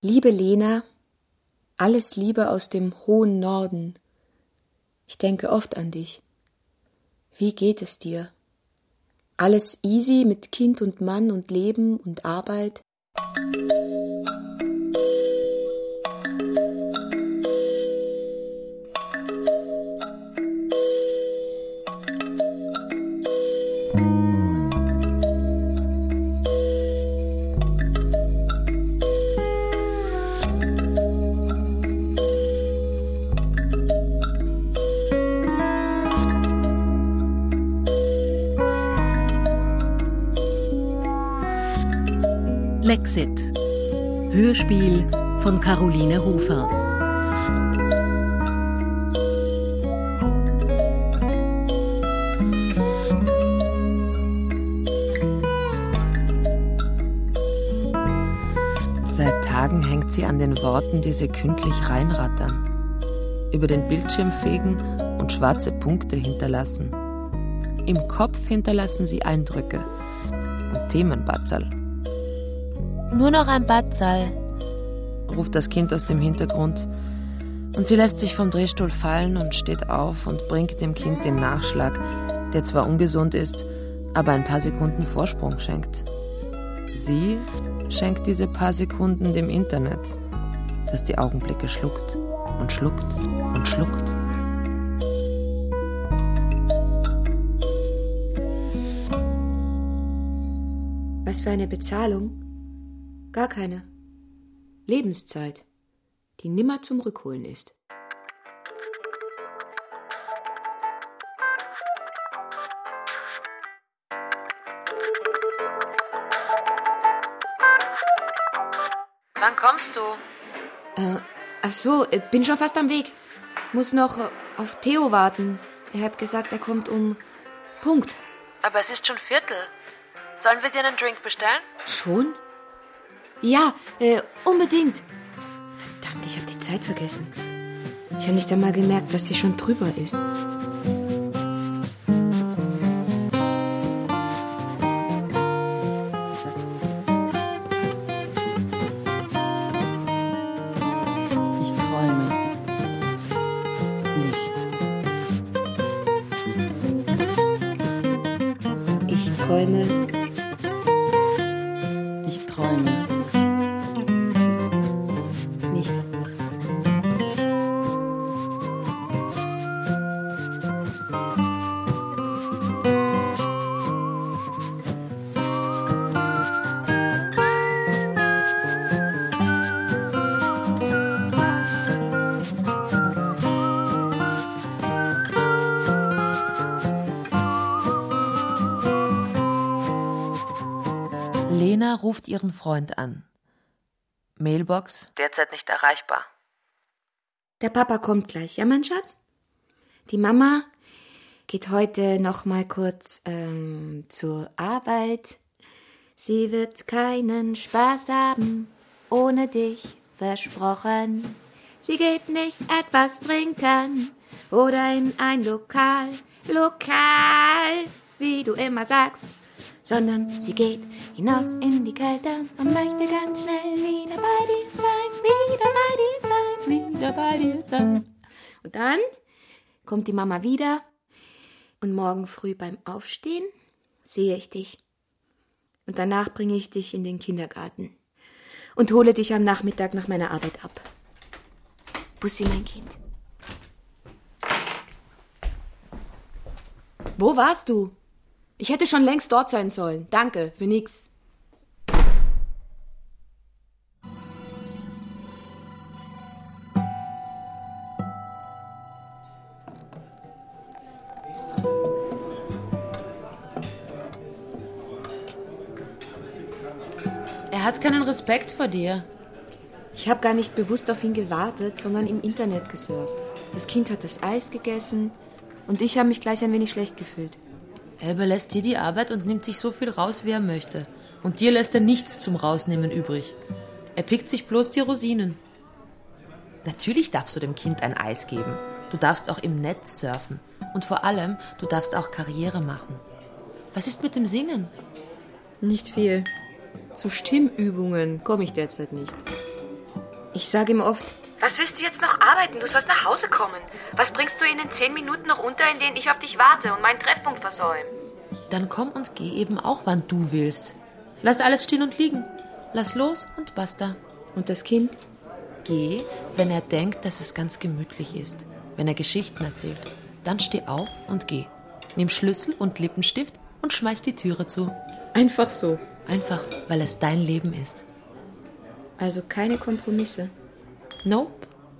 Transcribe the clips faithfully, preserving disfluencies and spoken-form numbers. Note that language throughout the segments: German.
Liebe Lena, alles Liebe aus dem hohen Norden. Ich denke oft an dich. Wie geht es dir? Alles easy mit Kind und Mann und Leben und Arbeit? Lexit. Hörspiel von Caroline Hofer. Seit Tagen hängt sie an den Worten, die sekündlich reinrattern, über den Bildschirm fegen und schwarze Punkte hinterlassen. Im Kopf hinterlassen sie Eindrücke und Themenbatzerl. Nur noch ein Batzal, ruft das Kind aus dem Hintergrund und sie lässt sich vom Drehstuhl fallen und steht auf und bringt dem Kind den Nachschlag, der zwar ungesund ist, aber ein paar Sekunden Vorsprung schenkt. Sie schenkt diese paar Sekunden dem Internet, das die Augenblicke schluckt und schluckt und schluckt. Was für eine Bezahlung? Gar keine. Lebenszeit, die nimmer zum Rückholen ist. Wann kommst du? Äh, ach so, bin schon fast am Weg. Muss noch auf Theo warten. Er hat gesagt, er kommt um Punkt. Aber es ist schon Viertel. Sollen wir dir einen Drink bestellen? Schon? Ja, äh, unbedingt. Verdammt, ich habe die Zeit vergessen. Ich habe nicht einmal gemerkt, dass sie schon drüber ist. Ich träume nicht. Ich träume. Ich träume. Nicht. Lena ruft ihren Freund an. Mailbox derzeit nicht erreichbar. Der Papa kommt gleich, ja, mein Schatz? Die Mama geht heute noch mal kurz ähm, zur Arbeit. Sie wird keinen Spaß haben ohne dich, versprochen. Sie geht nicht etwas trinken oder in ein Lokal, Lokal, wie du immer sagst, sondern sie geht hinaus in die Kälte und möchte ganz schnell wieder bei dir sein, wieder bei dir sein, wieder bei dir sein. Und dann kommt die Mama wieder und morgen früh beim Aufstehen sehe ich dich. Und danach bringe ich dich in den Kindergarten und hole dich am Nachmittag nach meiner Arbeit ab. Bussi, mein Kind. Wo warst du? Ich hätte schon längst dort sein sollen. Danke, für nix. Er hat keinen Respekt vor dir. Ich habe gar nicht bewusst auf ihn gewartet, sondern im Internet gesurft. Das Kind hat das Eis gegessen und ich habe mich gleich ein wenig schlecht gefühlt. Er überlässt dir die Arbeit und nimmt sich so viel raus, wie er möchte. Und dir lässt er nichts zum Rausnehmen übrig. Er pickt sich bloß die Rosinen. Natürlich darfst du dem Kind ein Eis geben. Du darfst auch im Netz surfen. Und vor allem, du darfst auch Karriere machen. Was ist mit dem Singen? Nicht viel. Zu Stimmübungen komme ich derzeit nicht. Ich sage ihm oft, was willst du jetzt noch arbeiten? Du sollst nach Hause kommen. Was bringst du in den zehn Minuten noch unter, in denen ich auf dich warte und meinen Treffpunkt versäume? Dann komm und geh eben auch, wann du willst. Lass alles stehen und liegen. Lass los und basta. Und das Kind? Geh, wenn er denkt, dass es ganz gemütlich ist. Wenn er Geschichten erzählt. Dann steh auf und geh. Nimm Schlüssel und Lippenstift und schmeiß die Türe zu. Einfach so. Einfach, weil es dein Leben ist. Also keine Kompromisse. Nope.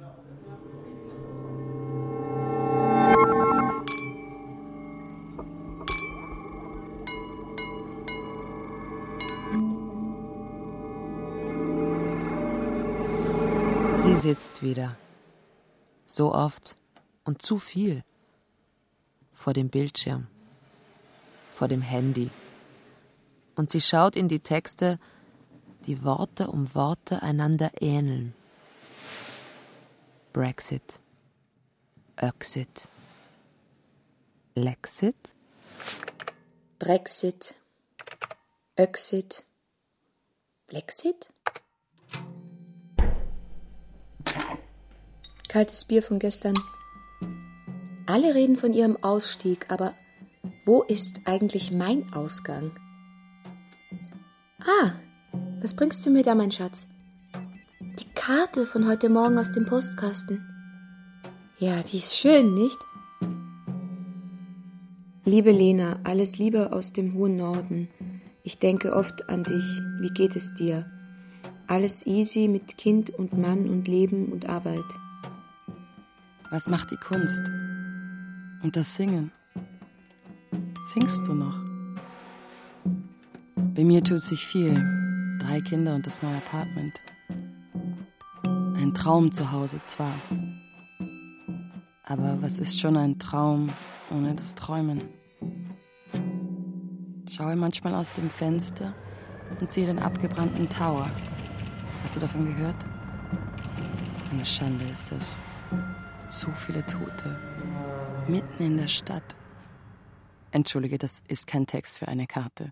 Sie sitzt wieder. So oft und zu viel. Vor dem Bildschirm. Vor dem Handy. Und sie schaut in die Texte, die Worte um Worte einander ähneln. Brexit. Öxit. Lexit? Brexit. Öxit. Lexit? Kaltes Bier von gestern. Alle reden von ihrem Ausstieg, aber wo ist eigentlich mein Ausgang? Ah, was bringst du mir da, mein Schatz? Die Karte von heute Morgen aus dem Postkasten. Ja, die ist schön, nicht? Liebe Lena, alles Liebe aus dem hohen Norden. Ich denke oft an dich. Wie geht es dir? Alles easy mit Kind und Mann und Leben und Arbeit. Was macht die Kunst? Und das Singen? Singst du noch? Bei mir tut sich viel. Drei Kinder und das neue Apartment. Ein Traum zu Hause zwar. Aber was ist schon ein Traum ohne das Träumen? Schaue manchmal aus dem Fenster und sehe den abgebrannten Tower. Hast du davon gehört? Eine Schande ist das. So viele Tote. Mitten in der Stadt. Entschuldige, das ist kein Text für eine Karte.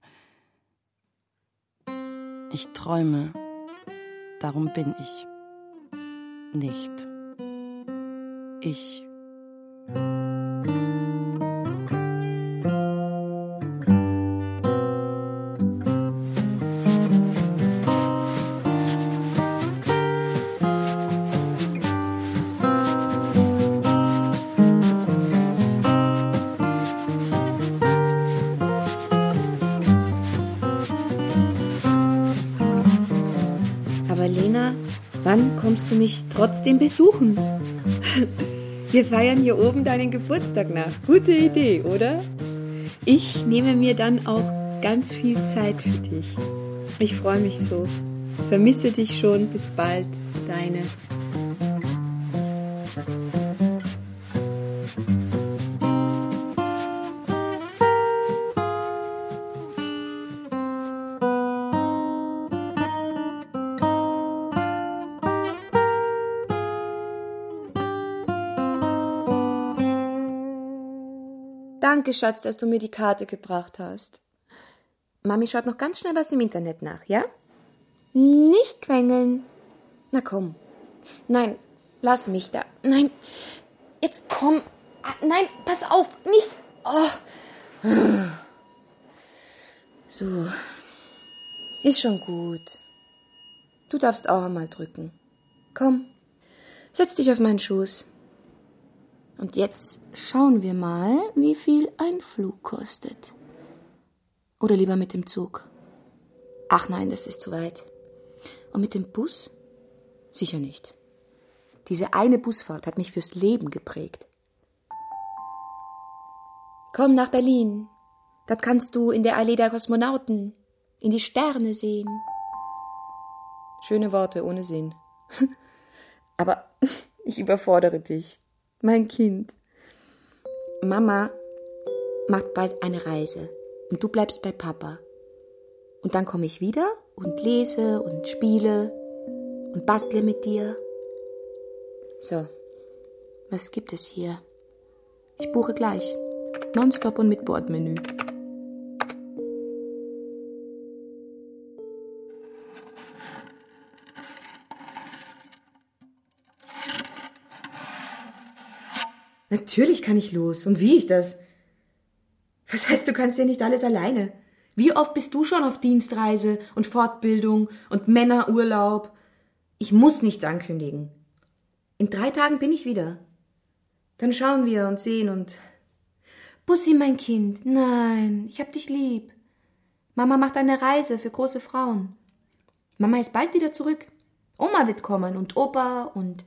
Ich träume, darum bin ich nicht. Ich. Aber Lena, wann kommst du mich trotzdem besuchen? Wir feiern hier oben deinen Geburtstag nach. Gute Idee, oder? Ich nehme mir dann auch ganz viel Zeit für dich. Ich freue mich so. Vermisse dich schon. Bis bald, deine. Danke, Schatz, dass du mir die Karte gebracht hast. Mami schaut noch ganz schnell was im Internet nach, ja? Nicht quengeln. Na komm. Nein, lass mich da. Nein, jetzt komm. Nein, pass auf, nicht. Oh. So. Ist schon gut. Du darfst auch einmal drücken. Komm, setz dich auf meinen Schoß. Und jetzt schauen wir mal, wie viel ein Flug kostet. Oder lieber mit dem Zug. Ach nein, das ist zu weit. Und mit dem Bus? Sicher nicht. Diese eine Busfahrt hat mich fürs Leben geprägt. Komm nach Berlin. Dort kannst du in der Allee der Kosmonauten in die Sterne sehen. Schöne Worte ohne Sinn. Aber ich überfordere dich. Mein Kind. Mama macht bald eine Reise und du bleibst bei Papa. Und dann komme ich wieder und lese und spiele und bastle mit dir. So, was gibt es hier? Ich buche gleich. Nonstop und mit Bordmenü. Natürlich kann ich los. Und wie ich das? Was heißt, du kannst ja nicht alles alleine? Wie oft bist du schon auf Dienstreise und Fortbildung und Männerurlaub? Ich muss nichts ankündigen. In drei Tagen bin ich wieder. Dann schauen wir und sehen und... Bussi, mein Kind, nein, ich hab dich lieb. Mama macht eine Reise für große Frauen. Mama ist bald wieder zurück. Oma wird kommen und Opa und...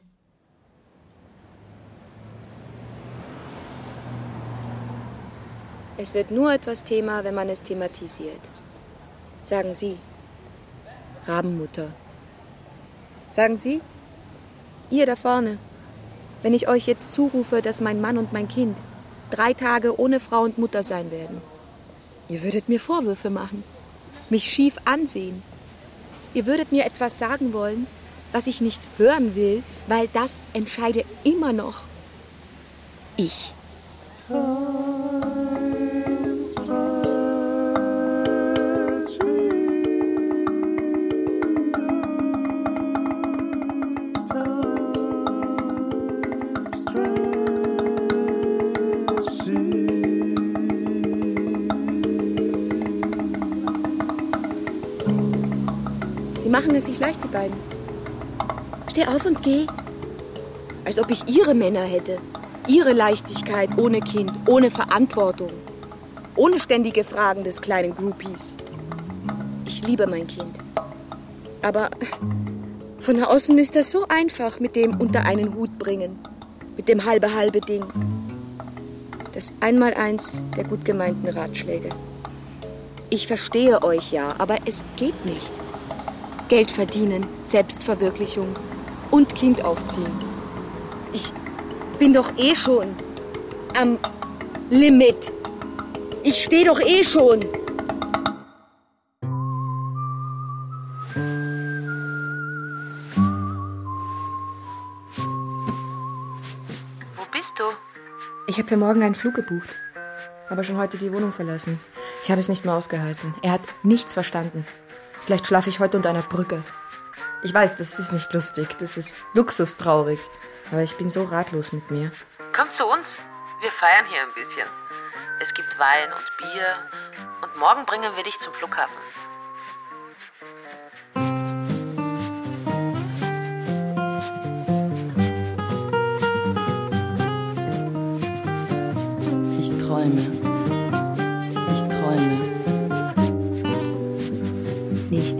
Es wird nur etwas Thema, wenn man es thematisiert. Sagen Sie. Rabenmutter. Sagen Sie. Ihr da vorne. Wenn ich euch jetzt zurufe, dass mein Mann und mein Kind drei Tage ohne Frau und Mutter sein werden. Ihr würdet mir Vorwürfe machen. Mich schief ansehen. Ihr würdet mir etwas sagen wollen, was ich nicht hören will, weil das entscheide immer noch ich. Sie machen es sich leicht, die beiden. Steh auf und geh. Als ob ich ihre Männer hätte. Ihre Leichtigkeit ohne Kind, ohne Verantwortung. Ohne ständige Fragen des kleinen Groupies. Ich liebe mein Kind. Aber von außen ist das so einfach mit dem unter einen Hut bringen. Mit dem halbe-halbe Ding. Das Einmaleins der gut gemeinten Ratschläge. Ich verstehe euch ja, aber es geht nicht. Geld verdienen, Selbstverwirklichung und Kind aufziehen. Ich bin doch eh schon am Limit. Ich stehe doch eh schon. Wo bist du? Ich habe für morgen einen Flug gebucht, aber schon heute die Wohnung verlassen. Ich habe es nicht mehr ausgehalten. Er hat nichts verstanden. Vielleicht schlafe ich heute unter einer Brücke. Ich weiß, das ist nicht lustig, das ist luxustraurig. Aber ich bin so ratlos mit mir. Komm zu uns. Wir feiern hier ein bisschen. Es gibt Wein und Bier. Und morgen bringen wir dich zum Flughafen. Ich träume. Ich träume. Nicht.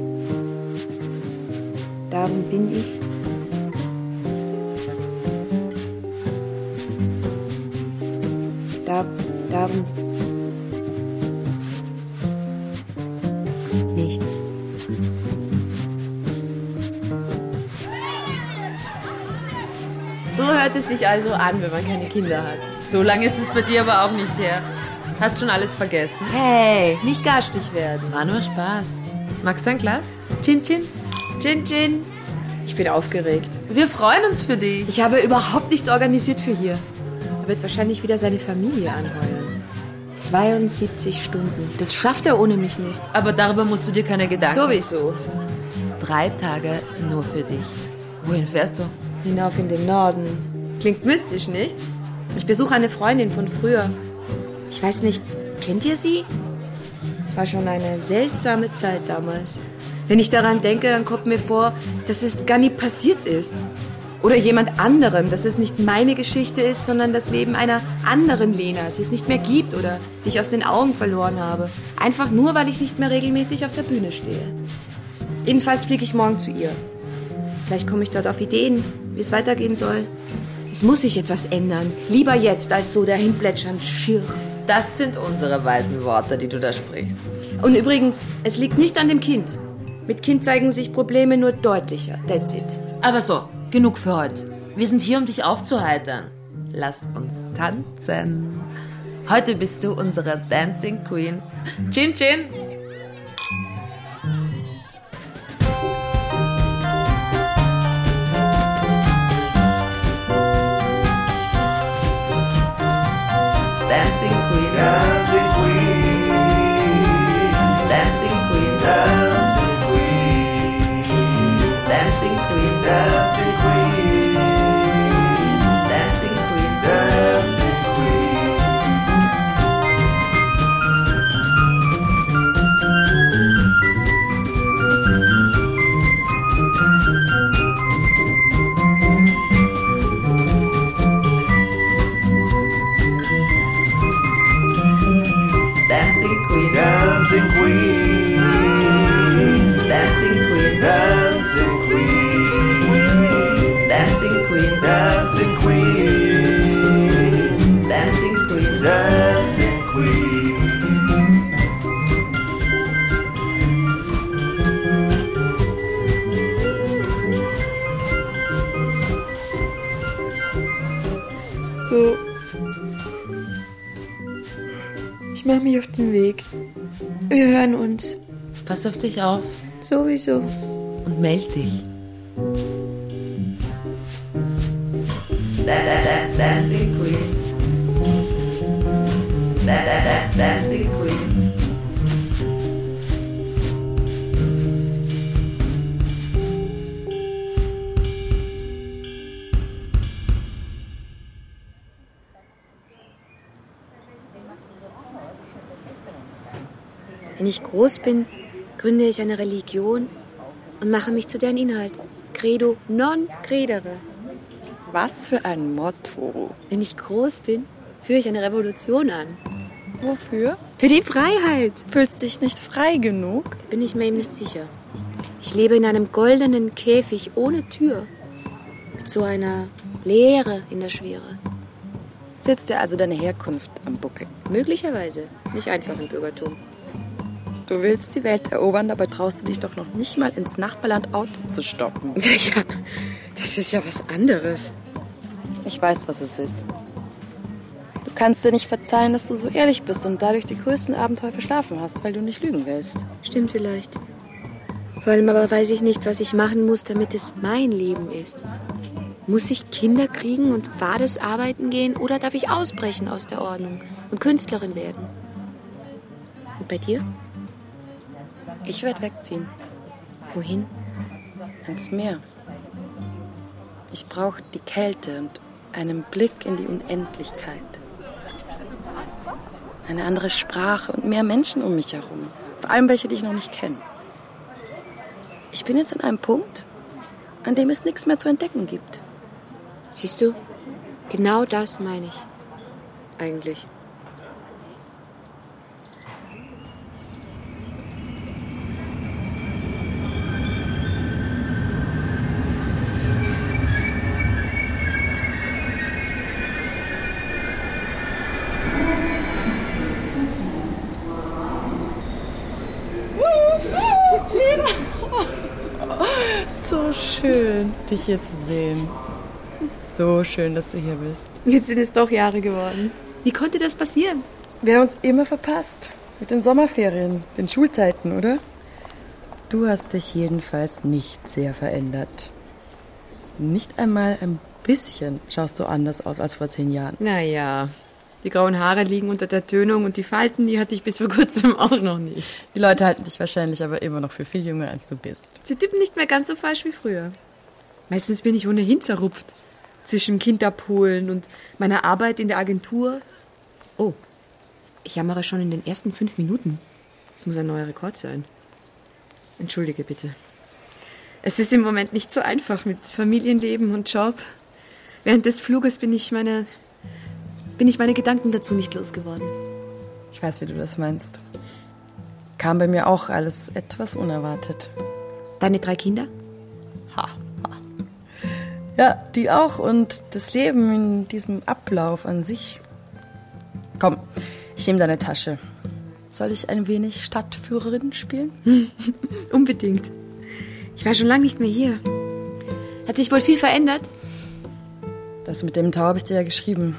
Darum bin ich. Da, darum. Nicht. So hört es sich also an, wenn man keine Kinder hat. So lange ist es bei dir aber auch nicht her. Hast schon alles vergessen? Hey, nicht garstig werden. War nur Spaß. Magst du ein Glas? Chin Chin? Chin Chin. Ich bin aufgeregt. Wir freuen uns für dich. Ich habe überhaupt nichts organisiert für hier. Er wird wahrscheinlich wieder seine Familie anheuern. zweiundsiebzig Stunden. Das schafft er ohne mich nicht. Aber darüber musst du dir keine Gedanken machen. Sowieso. Drei Tage nur für dich. Wohin fährst du? Hinauf in den Norden. Klingt mystisch, nicht? Ich besuche eine Freundin von früher. Ich weiß nicht, kennt ihr sie? War schon eine seltsame Zeit damals. Wenn ich daran denke, dann kommt mir vor, dass es gar nie passiert ist. Oder jemand anderem, dass es nicht meine Geschichte ist, sondern das Leben einer anderen Lena, die es nicht mehr gibt oder die ich aus den Augen verloren habe. Einfach nur, weil ich nicht mehr regelmäßig auf der Bühne stehe. Jedenfalls fliege ich morgen zu ihr. Vielleicht komme ich dort auf Ideen, wie es weitergehen soll. Es muss sich etwas ändern. Lieber jetzt, als so dahinplätschernd schier. Das sind unsere weisen Worte, die du da sprichst. Und übrigens, es liegt nicht an dem Kind. Mit Kind zeigen sich Probleme nur deutlicher. That's it. Aber so, genug für heute. Wir sind hier, um dich aufzuheitern. Lass uns tanzen. Heute bist du unsere Dancing Queen. Chin Chin. Dancing Queen. Dancing Queen. Dancing Queen. Dancing Queen. Dancing Queen. Dancing Queen. Dancing Queen. Dancing Dancing Queen. Dancing Queen. Dancing Queen. Dancing Queen. So. Ich mache mich auf den Weg. Wir hören uns. Pass auf dich auf Sowieso. und meld dich. Da, da, da, Dancing Queen. Da, da, da, Dancing Queen. Wenn ich groß bin, gründe ich eine Religion und mache mich zu deren Inhalt. Credo non credere. Was für ein Motto. Wenn ich groß bin, führe ich eine Revolution an. Wofür? Für die Freiheit. Fühlst dich nicht frei genug? Bin ich mir eben nicht sicher. Ich lebe in einem goldenen Käfig ohne Tür. Mit so einer Leere in der Schwere. Sitzt dir also deine Herkunft am Buckel? Möglicherweise. Ist nicht einfach im Bürgertum. Du willst die Welt erobern, dabei traust du dich doch noch nicht mal ins Nachbarland Auto zu stoppen. Ja, das ist ja was anderes. Ich weiß, was es ist. Du kannst dir nicht verzeihen, dass du so ehrlich bist und dadurch die größten Abenteuer verschlafen hast, weil du nicht lügen willst. Stimmt vielleicht. Vor allem aber weiß ich nicht, was ich machen muss, damit es mein Leben ist. Muss ich Kinder kriegen und fades arbeiten gehen oder darf ich ausbrechen aus der Ordnung und Künstlerin werden? Und bei dir? Ich werde wegziehen. Wohin? Ans Meer. Ich brauche die Kälte und einen Blick in die Unendlichkeit. Eine andere Sprache und mehr Menschen um mich herum. Vor allem welche, die ich noch nicht kenne. Ich bin jetzt an einem Punkt, an dem es nichts mehr zu entdecken gibt. Siehst du? Genau das meine ich. Eigentlich. So schön, dich hier zu sehen. So schön, dass du hier bist. Jetzt sind es doch Jahre geworden. Wie konnte das passieren? Wir haben uns immer verpasst. Mit den Sommerferien, den Schulzeiten, oder? Du hast dich jedenfalls nicht sehr verändert. Nicht einmal ein bisschen schaust du anders aus als vor zehn Jahren. Naja, die grauen Haare liegen unter der Tönung und die Falten, die hatte ich bis vor kurzem auch noch nicht. Die Leute halten dich wahrscheinlich aber immer noch für viel jünger, als du bist. Sie tippen nicht mehr ganz so falsch wie früher. Meistens bin ich ohnehin zerrupft. Zwischen Kind abholen und meiner Arbeit in der Agentur. Oh, ich jammere schon in den ersten fünf Minuten. Das muss ein neuer Rekord sein. Entschuldige bitte. Es ist im Moment nicht so einfach mit Familienleben und Job. Während des Fluges bin ich meine, bin ich meine Gedanken dazu nicht losgeworden. Ich weiß, wie du das meinst. Kam bei mir auch alles etwas unerwartet. Deine drei Kinder? Ha, ha. Ja, die auch und das Leben in diesem Ablauf an sich. Komm, ich nehme deine Tasche. Soll ich ein wenig Stadtführerin spielen? Unbedingt. Ich war schon lange nicht mehr hier. Hat sich wohl viel verändert? Das mit dem Tau habe ich dir ja geschrieben.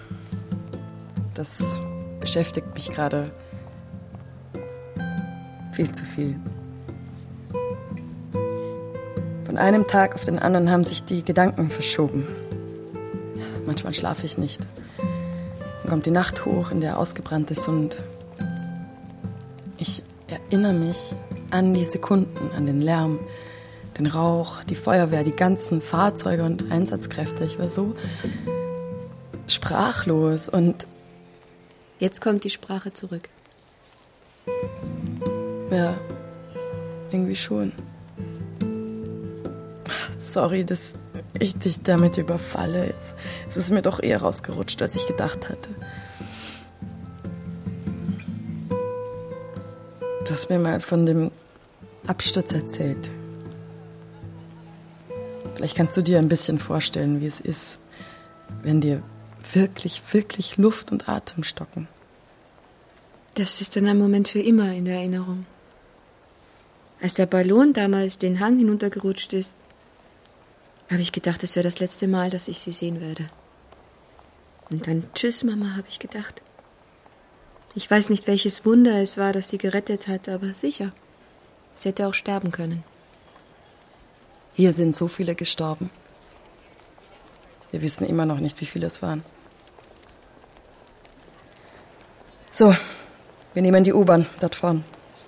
Das beschäftigt mich gerade viel zu viel. Von einem Tag auf den anderen haben sich die Gedanken verschoben. Manchmal schlafe ich nicht. Dann kommt die Nacht hoch, in der ausgebrannt ist und ich erinnere mich an die Sekunden, an den Lärm, den Rauch, die Feuerwehr, die ganzen Fahrzeuge und Einsatzkräfte. Ich war so sprachlos und... Jetzt kommt die Sprache zurück. Ja, irgendwie schon. Sorry, dass ich dich damit überfalle. Jetzt es ist mir doch eher rausgerutscht, als ich gedacht hatte. Du hast mir mal von dem Absturz erzählt. Vielleicht kannst du dir ein bisschen vorstellen, wie es ist, wenn dir wirklich, wirklich Luft und Atem stocken. Das ist dann ein Moment für immer in der Erinnerung. Als der Ballon damals den Hang hinuntergerutscht ist, habe ich gedacht, es wäre das letzte Mal, dass ich sie sehen werde. Und dann, tschüss, Mama, habe ich gedacht. Ich weiß nicht, welches Wunder es war, das sie gerettet hat, aber sicher, sie hätte auch sterben können. Hier sind so viele gestorben. Wir wissen immer noch nicht, wie viele es waren. So, wir nehmen die U-Bahn dort vorn.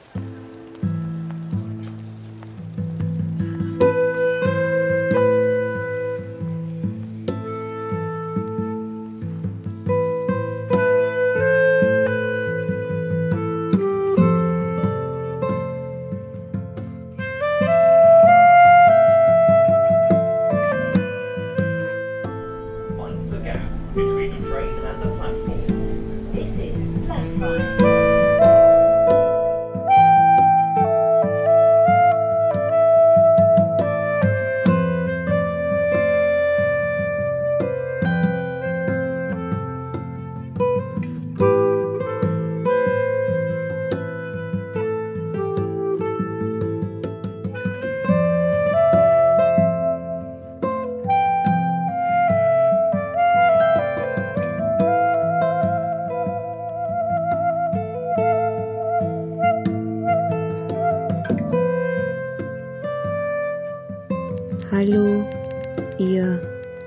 Hallo, ihr.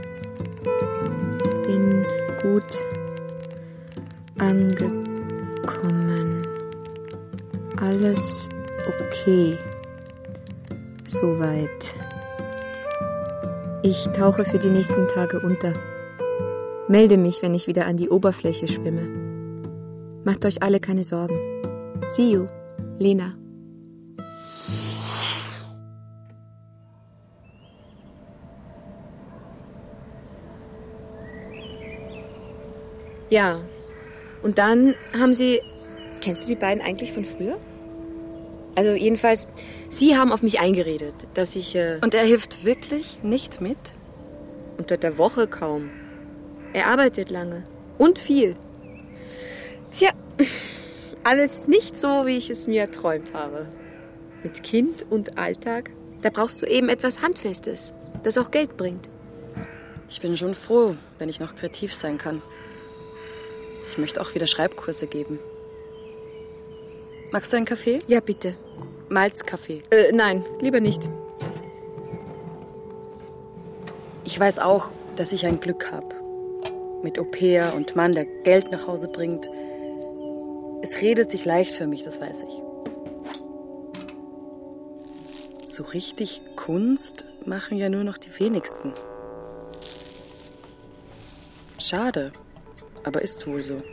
Bin gut angekommen. Alles okay. Soweit. Ich tauche für die nächsten Tage unter. Melde mich, wenn ich wieder an die Oberfläche schwimme. Macht euch alle keine Sorgen. See you, Lena. Ja, und dann haben sie... Kennst du die beiden eigentlich von früher? Also jedenfalls, sie haben auf mich eingeredet, dass ich... Äh, Und er hilft wirklich nicht mit? unter der Woche kaum. Er arbeitet lange. Und viel. Tja, alles nicht so, wie ich es mir erträumt habe. Mit Kind und Alltag, da brauchst du eben etwas Handfestes, das auch Geld bringt. Ich bin schon froh, wenn ich noch kreativ sein kann. Ich möchte auch wieder Schreibkurse geben. Magst du einen Kaffee? Ja, bitte. Malzkaffee. Äh, nein, lieber nicht. Ich weiß auch, dass ich ein Glück habe. Mit Au-pair und Mann, der Geld nach Hause bringt. Es redet sich leicht für mich, das weiß ich. So richtig Kunst machen ja nur noch die wenigsten. Schade, aber ist wohl so.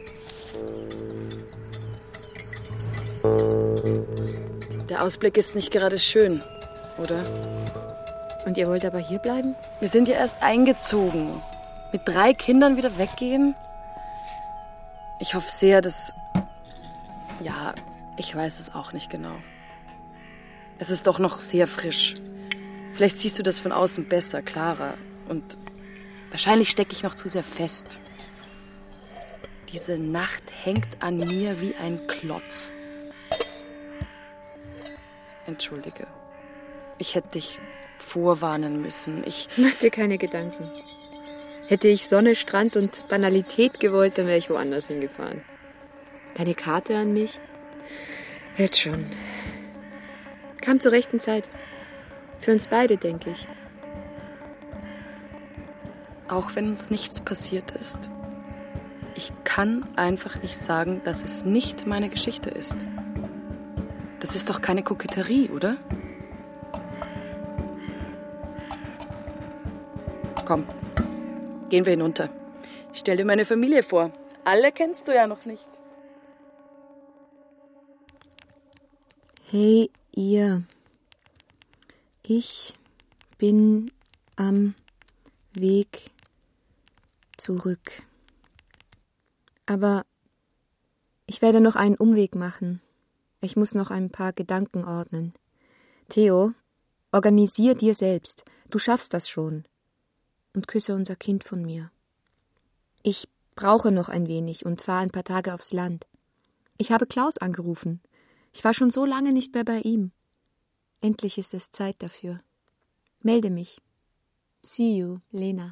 Der Ausblick ist nicht gerade schön, oder? Und ihr wollt aber hier bleiben? Wir sind ja erst eingezogen. Mit drei Kindern wieder weggehen? Ich hoffe sehr, dass... Ja, ich weiß es auch nicht genau. Es ist doch noch sehr frisch. Vielleicht siehst du das von außen besser, klarer. Und wahrscheinlich stecke ich noch zu sehr fest. Diese Nacht hängt an mir wie ein Klotz. Entschuldige. Ich hätte dich vorwarnen müssen. Ich... Mach dir keine Gedanken. Hätte ich Sonne, Strand und Banalität gewollt, dann wäre ich woanders hingefahren. Deine Karte an mich? Wird schon. Kam zur rechten Zeit. Für uns beide, denke ich. Auch wenn uns nichts passiert ist. Ich kann einfach nicht sagen, dass es nicht meine Geschichte ist. Das ist doch keine Koketterie, oder? Komm, gehen wir hinunter. Ich stell dir meine Familie vor. Alle kennst du ja noch nicht. Hey, ihr. Ich bin am Weg zurück. Aber ich werde noch einen Umweg machen. Ich muss noch ein paar Gedanken ordnen. Theo, organisier dir selbst. Du schaffst das schon. Und küsse unser Kind von mir. Ich brauche noch ein wenig und fahre ein paar Tage aufs Land. Ich habe Klaus angerufen. Ich war schon so lange nicht mehr bei ihm. Endlich ist es Zeit dafür. Melde mich. See you, Lena.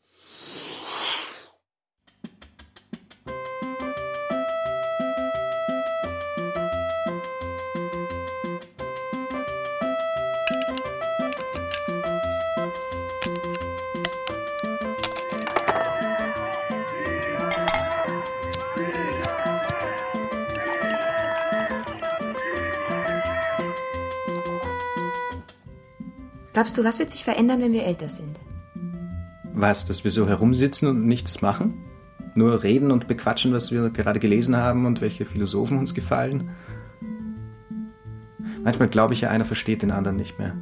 Glaubst du, was wird sich verändern, wenn wir älter sind? Was, dass wir so herumsitzen und nichts machen? Nur reden und bequatschen, was wir gerade gelesen haben und welche Philosophen uns gefallen? Manchmal glaube ich ja, einer versteht den anderen nicht mehr.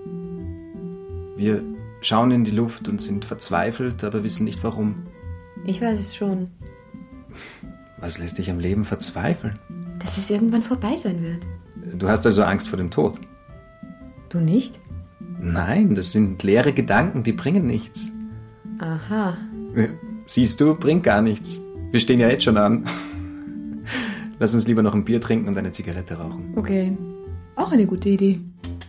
Wir schauen in die Luft und sind verzweifelt, aber wissen nicht warum. Ich weiß es schon. Was lässt dich am Leben verzweifeln? Dass es irgendwann vorbei sein wird. Du hast also Angst vor dem Tod? Du nicht? Nein, das sind leere Gedanken, die bringen nichts. Aha. Siehst du, bringt gar nichts. Wir stehen ja jetzt schon an. Lass uns lieber noch ein Bier trinken und eine Zigarette rauchen. Okay, auch eine gute Idee.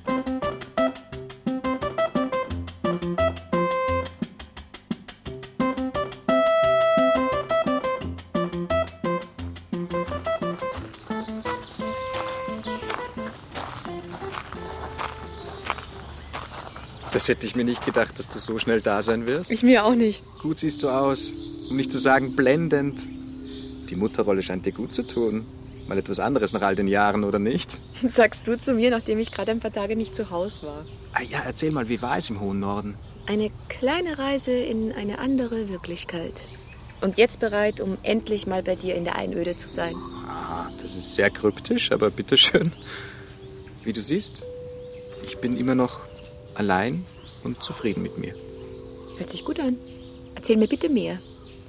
Das hätte ich mir nicht gedacht, dass du so schnell da sein wirst. Ich mir auch nicht. Gut siehst du aus, um nicht zu sagen blendend. Die Mutterrolle scheint dir gut zu tun. Mal etwas anderes nach all den Jahren, oder nicht? Sagst du zu mir, nachdem ich gerade ein paar Tage nicht zu Hause war. Ah ja, erzähl mal, wie war es im hohen Norden? Eine kleine Reise in eine andere Wirklichkeit. Und jetzt bereit, um endlich mal bei dir in der Einöde zu sein. Ah, das ist sehr kryptisch, aber bitteschön. Wie du siehst, ich bin immer noch allein und zufrieden mit mir. Hört sich gut an. Erzähl mir bitte mehr.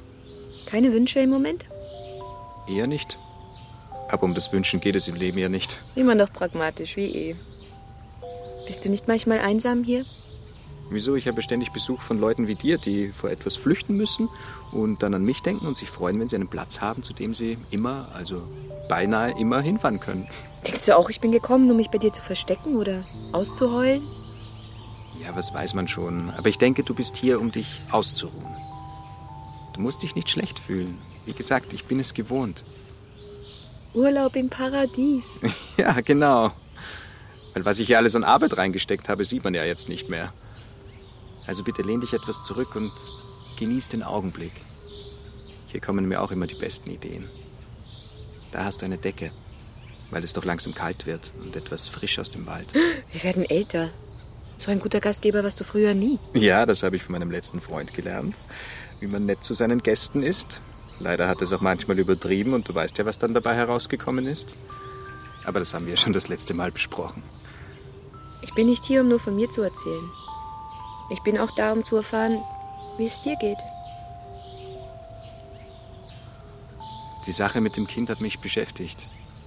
Keine Wünsche im Moment? Eher nicht. Aber um das Wünschen geht es im Leben ja nicht. Immer noch pragmatisch, wie eh. Bist du nicht manchmal einsam hier? Wieso? Ich habe ständig Besuch von Leuten wie dir, die vor etwas flüchten müssen und dann an mich denken und sich freuen, wenn sie einen Platz haben, zu dem sie immer, also beinahe immer hinfahren können. Denkst du auch, ich bin gekommen, um mich bei dir zu verstecken oder auszuheulen? Ja, was weiß man schon. Aber ich denke, du bist hier, um dich auszuruhen. Du musst dich nicht schlecht fühlen. Wie gesagt, ich bin es gewohnt. Urlaub im Paradies. Ja, genau. Weil was ich hier alles an Arbeit reingesteckt habe, sieht man ja jetzt nicht mehr. Also bitte lehn dich etwas zurück und genieß den Augenblick. Hier kommen mir auch immer die besten Ideen. Da hast du eine Decke, weil es doch langsam kalt wird und etwas frisch aus dem Wald. Wir werden älter. So ein guter Gastgeber warst du früher nie. Ja, das habe ich von meinem letzten Freund gelernt. Wie man nett zu seinen Gästen ist. Leider hat es auch manchmal übertrieben und du weißt ja, was dann dabei herausgekommen ist. Aber das haben wir schon das letzte Mal besprochen. Ich bin nicht hier, um nur von mir zu erzählen. Ich bin auch da, um zu erfahren, wie es dir geht. Die Sache mit dem Kind hat mich beschäftigt.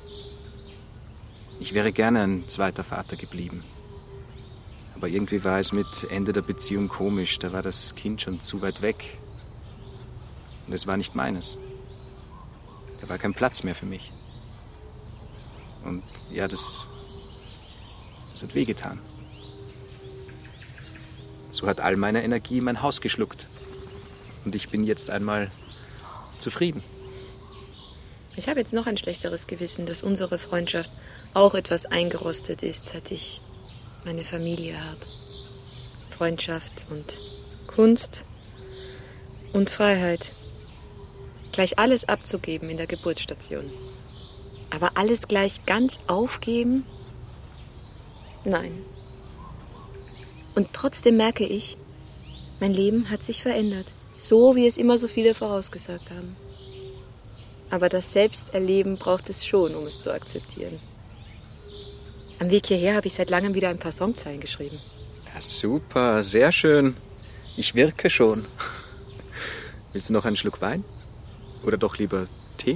Ich wäre gerne ein zweiter Vater geblieben. Aber irgendwie war es mit Ende der Beziehung komisch. Da war das Kind schon zu weit weg. Und es war nicht meines. Da war kein Platz mehr für mich. Und ja, das, das hat wehgetan. So hat all meine Energie mein Haus geschluckt. Und ich bin jetzt einmal zufrieden. Ich habe jetzt noch ein schlechteres Gewissen, dass unsere Freundschaft auch etwas eingerostet ist, seit ich meine Familie habe. Freundschaft und Kunst und Freiheit. Gleich alles abzugeben in der Geburtsstation. Aber alles gleich ganz aufgeben? Nein. Und trotzdem merke ich, mein Leben hat sich verändert. So, wie es immer so viele vorausgesagt haben. Aber das Selbsterleben braucht es schon, um es zu akzeptieren. Am Weg hierher habe ich seit langem wieder ein paar Songzeilen geschrieben. Ja, super, sehr schön. Ich wirke schon. Willst du noch einen Schluck Wein? Oder doch lieber Tee?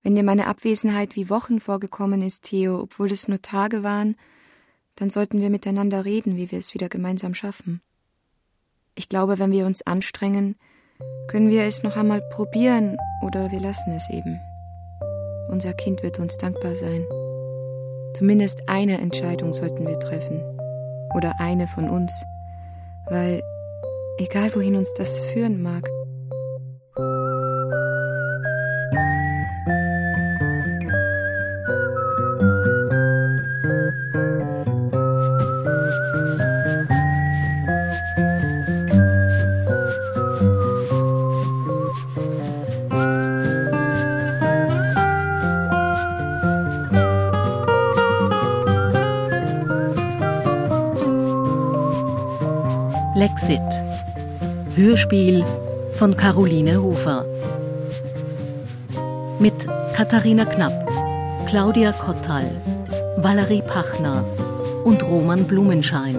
Wenn dir meine Abwesenheit wie Wochen vorgekommen ist, Theo, obwohl es nur Tage waren, dann sollten wir miteinander reden, wie wir es wieder gemeinsam schaffen. Ich glaube, wenn wir uns anstrengen, können wir es noch einmal probieren oder wir lassen es eben. Unser Kind wird uns dankbar sein. Zumindest eine Entscheidung sollten wir treffen. Oder eine von uns. Weil, egal wohin uns das führen mag, Lexit. Hörspiel von Caroline Hofer. Mit Katharina Knapp, Claudia Kottal, Valerie Pachner und Roman Blumenschein.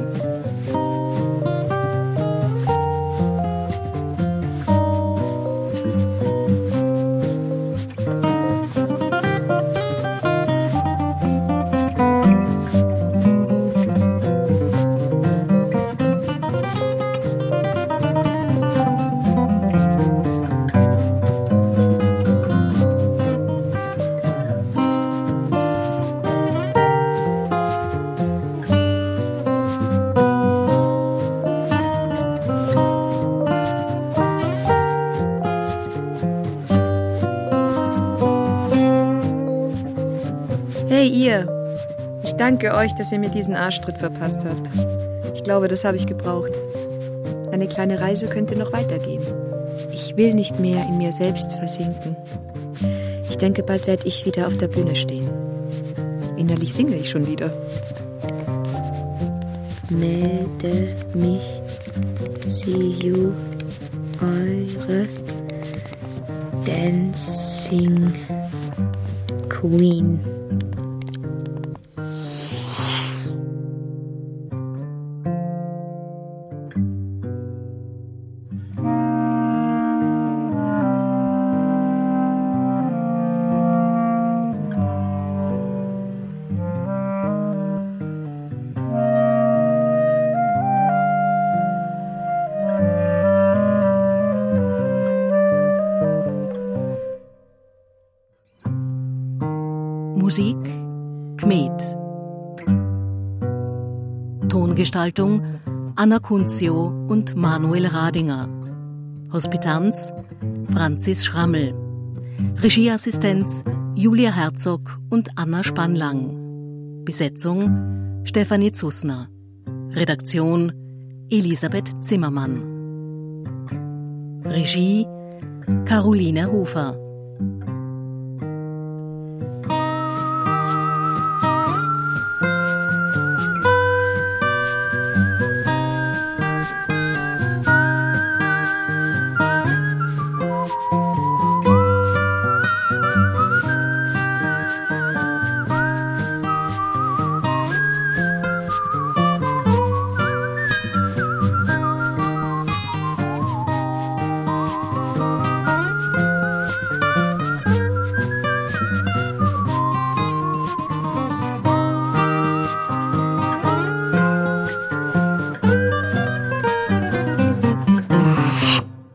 Hey ihr, ich danke euch, dass ihr mir diesen Arschtritt verpasst habt. Ich glaube, das habe ich gebraucht. Eine kleine Reise könnte noch weitergehen. Ich will nicht mehr in mir selbst versinken. Ich denke, bald werde ich wieder auf der Bühne stehen. Innerlich singe ich schon wieder. Melde mich, see you, eure Dancing Queen. Musik Kmet. Tongestaltung Anna Kunzio und Manuel Radinger. Hospitanz Franzis Schrammel. Regieassistenz Julia Herzog und Anna Spannlang. Besetzung Stefanie Zussner. Redaktion Elisabeth Zimmermann. Regie Caroline Hofer.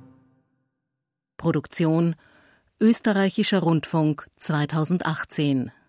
Produktion Österreichischer Rundfunk zweitausendachtzehn.